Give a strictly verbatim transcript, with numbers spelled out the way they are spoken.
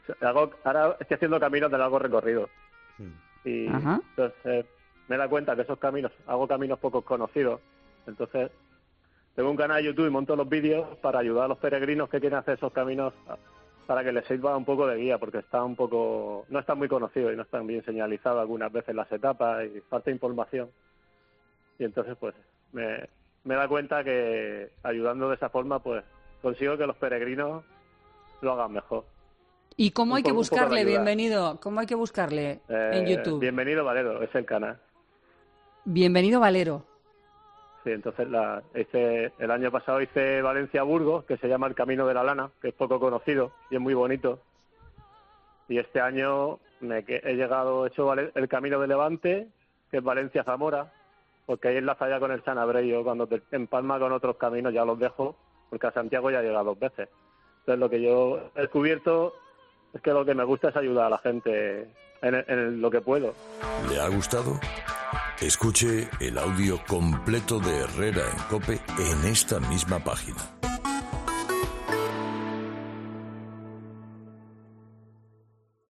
Hago, ahora estoy haciendo caminos de largo recorrido. Mm. Y Ajá. entonces me da cuenta que esos caminos, hago caminos poco conocidos. Entonces tengo un canal de YouTube y monto los vídeos para ayudar a los peregrinos que quieren hacer esos caminos a- para que les sirva un poco de guía, porque está un poco, no están muy conocidos y no están bien señalizados algunas veces las etapas y falta información. Y entonces pues me, me da cuenta que ayudando de esa forma pues consigo que los peregrinos lo hagan mejor. ¿Y cómo Un hay que po- un poco de buscarle? ayuda. Bienvenido. ¿Cómo hay que buscarle en Eh, YouTube? Bienvenido Valero, es el canal. Bienvenido Valero. Sí, entonces la, hice, el año pasado hice Valencia-Burgos, que se llama el Camino de la Lana, que es poco conocido y es muy bonito. Y este año me, que- he llegado, he hecho Vale- el Camino de Levante, que es Valencia-Zamora, porque ahí enlaza ya con el San Abreu, cuando te empalma con otros caminos ya los dejo, porque a Santiago ya he llegado dos veces. Entonces lo que yo he descubierto es que lo que me gusta es ayudar a la gente en, en lo que puedo. ¿Le ha gustado? Escuche el audio completo de Herrera en COPE en esta misma página.